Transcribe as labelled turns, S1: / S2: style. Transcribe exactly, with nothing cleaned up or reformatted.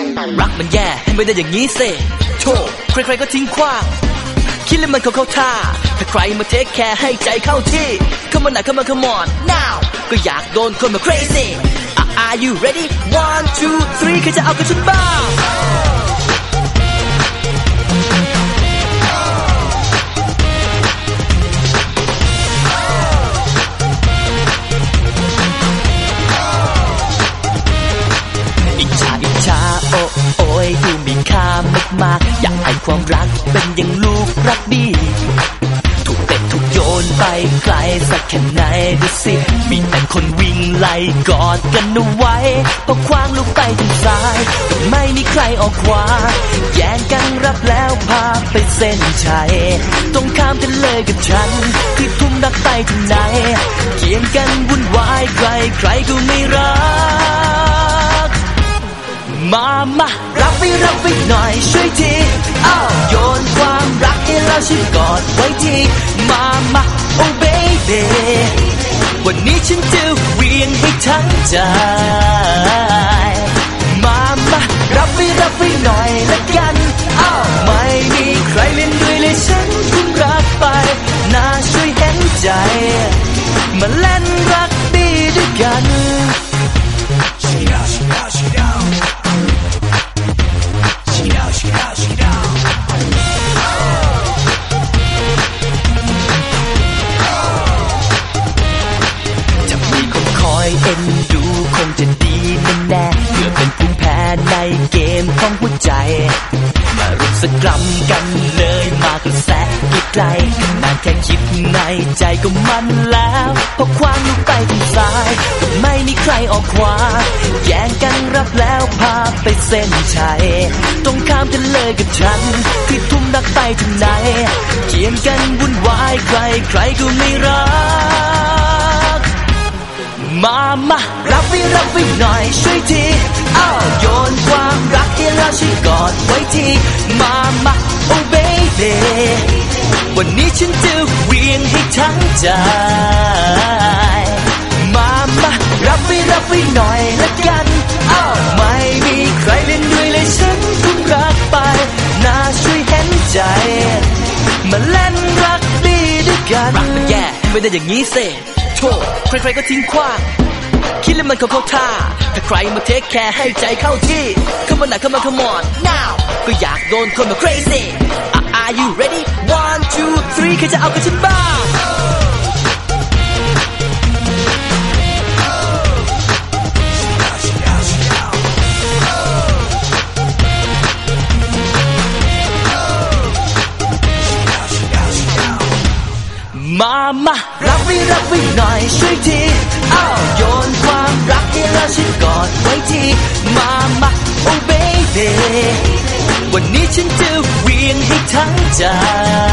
S1: รักมันแย่ให้ไม่ได้อย่างนี้สิโธ่ใครๆก็ทิ้งขว้างคิดแล้วมันเขาเข้าท่าถ้าใครมาเทคแคร์ให้ใจเข้าที่ Come on now come on come on now ก็อยากโดนคนมา crazy Are you ready one two three ใครจะเอากับฉันบ้างโอ้โอ้ยดูมีค่ามากๆอยากให้ความรักเป็นอย่างลูกรักบี้ถูกเตะถูกโยนไปไกลสักแค่ไหนดูสิมีแต่คนวิ่งไล่กอดกันเอาไว้พอคว้างลูกไปทางซ้ายไม่มีใครออกขวาแย่งกันรับแล้วพาไปเส้นชัยตรงข้ามกันเลยกับฉันที่ทุ่มรักไปทางไหนเกี่ยงกันวุ่นวายใครใครก็ไม่รักมามารับไปรับไปหน่อยช่วยทีอ้าวโยนความรักให้เราช่วยกอดไว้ทีมามาโอ้เบบี้วันนี้ฉันจะเวียนให้ทั้งใจมามารับไปรับไปหน่อยละกันอ้าวไม่มีใครเล่นด้วยเลยฉันคงรักไปน่าช่วยเห็นใจมาเล่นรักดีด้วยกันเอ็นดูคงจะดีแน่ๆเพื่อเป็นภูมิแพ้ในเกมของหัวใจมารุมสกรัมกันเลยมากระแสไกลๆนานแค่คิดในใจก็มันแล้วพอคว้างลูกไปทางซ้ายไม่มีใครออกขวาแย่งกันรับแล้วพาไปเส้นชัยตรงข้ามกันเลยกับฉันที่ทุ่มรักไปทางไหนเกี่ยงกันวุ่นวายใครใครก็ไม่รักมามารับไปรับไปหน่อยช่วยทีอ้าวโยนความรักให้เราช่วยกอดไว้ทีมามาโอ้เบบี้วันนี้ฉันจะเวียนให้ทั้งใจมามารับไปรับไปหน่อยละกันอ้าวไม่มีใครเล่นด้วยเลยฉันคงรักไปน่าช่วยเห็นใจมาเล่นรักดีด้วยกันรักมันแย่ไม่ได้อย่างนี้สิโธ่ใครๆก็ทิ้งขว้างคิดแล้วมันเขาเข้าท่าถ้าใครมาเทคแคร์ให้ใจเข้าที่ Come on now come on come on now ก็อยากโดนคนมา crazy Are you ready one two three ใครจะเอากับฉันบ้างมามารับไปรับไปหน่อยช่วยทีอ้าวโยนความรักให้เราช่วยกอดไว้ทีมามาโอ้เบบี้วันนี้ฉันจะเวียนให้ทั้งใจ